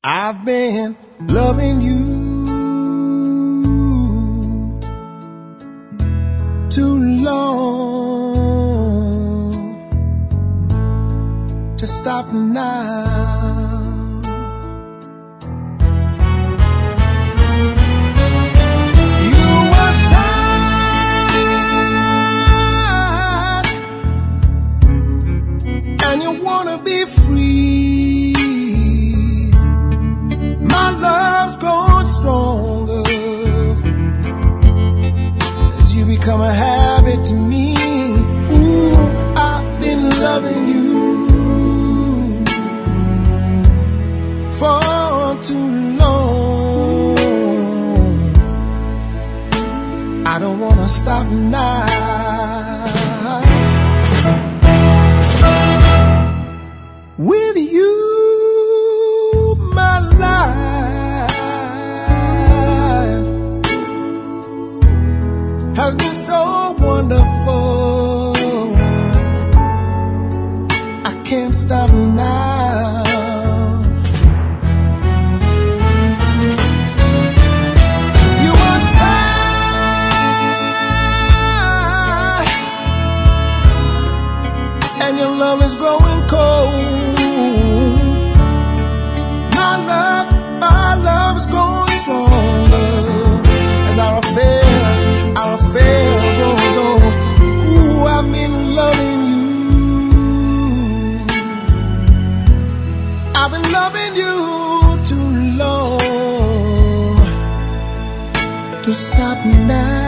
I've been loving you too long to stop now. You are tired and you wanna be free. My love's growing stronger as you become a habit to me. Ooh, I've been loving you for too long. I don't wanna stop now. With you, my life has been so wonderful. I can't stop now. You are tired and your love is growing cold. My love is growing stronger as our affair grows old. Ooh, I've been loving you. I've been loving you too long to stop now.